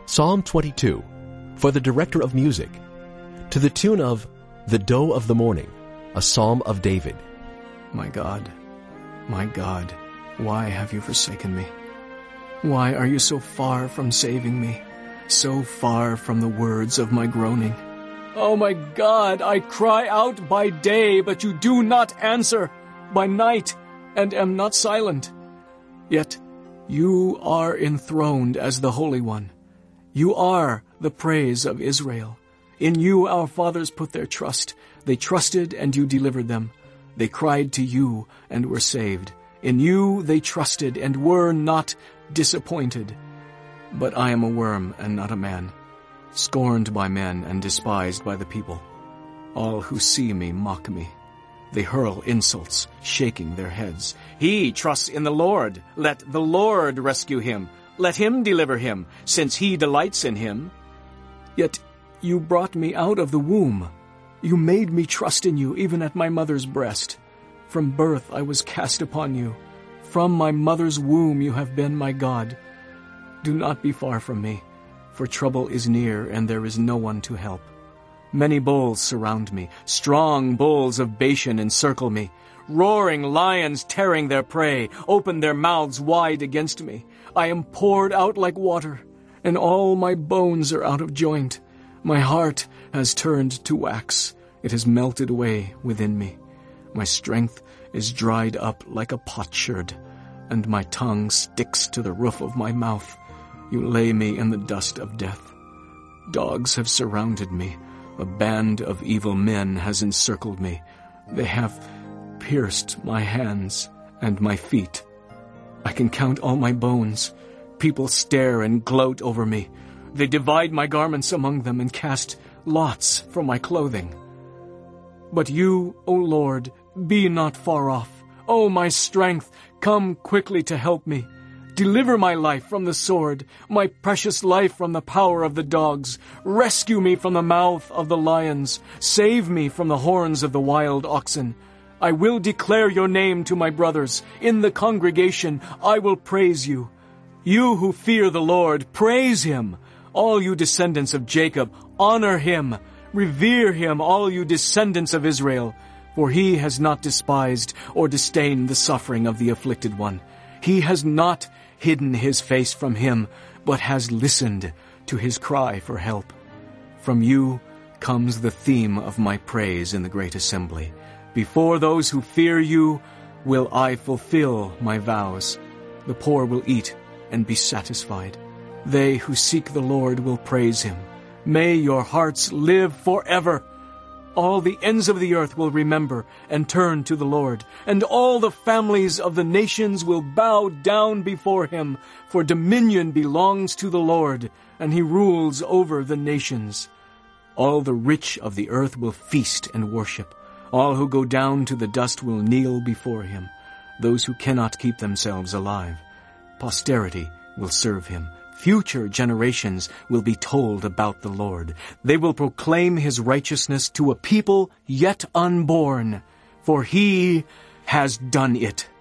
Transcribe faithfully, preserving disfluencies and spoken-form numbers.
Psalm twenty-two, for the director of music, to the tune of The Doe of the Morning, a psalm of David. My God, my God, why have you forsaken me? Why are you so far from saving me, so far from the words of my groaning? Oh my God, I cry out by day, but you do not answer, by night, and am not silent. Yet you are enthroned as the Holy One. You are the praise of Israel. In you our fathers put their trust. They trusted, and you delivered them. They cried to you and were saved. In you they trusted and were not disappointed. But I am a worm and not a man, scorned by men and despised by the people. All who see me mock me. They hurl insults, shaking their heads. He trusts in the Lord. Let the Lord rescue him. Let him deliver him, since he delights in him. Yet you brought me out of the womb. You made me trust in you, even at my mother's breast. From birth I was cast upon you. From my mother's womb you have been my God. Do not be far from me, for trouble is near, and there is no one to help. Many bulls surround me. Strong bulls of Bashan encircle me. Roaring lions tearing their prey open their mouths wide against me. I am poured out like water, and all my bones are out of joint. My heart has turned to wax. It has melted away within me. My strength is dried up like a potsherd, and my tongue sticks to the roof of my mouth. You lay me in the dust of death. Dogs have surrounded me. A band of evil men has encircled me. They have pierced my hands and my feet. I can count all my bones. People stare and gloat over me. They divide my garments among them and cast lots for my clothing. But you, O Lord, be not far off. O my strength, come quickly to help me. Deliver my life from the sword, my precious life from the power of the dogs. Rescue me from the mouth of the lions. Save me from the horns of the wild oxen. I will declare your name to my brothers. In the congregation I will praise you. You who fear the Lord, praise him. All you descendants of Jacob, honor him. Revere him, all you descendants of Israel. For he has not despised or disdained the suffering of the afflicted one. He has not hidden his face from him, but has listened to his cry for help. From you comes the theme of my praise in the great assembly. Before those who fear you will I fulfill my vows. The poor will eat and be satisfied. They who seek the Lord will praise him. May your hearts live forever. All the ends of the earth will remember and turn to the Lord, and all the families of the nations will bow down before him, for dominion belongs to the Lord, and he rules over the nations. All the rich of the earth will feast and worship. All who go down to the dust will kneel before him, those who cannot keep themselves alive. Posterity will serve him. Future generations will be told about the Lord. They will proclaim his righteousness to a people yet unborn, for he has done it.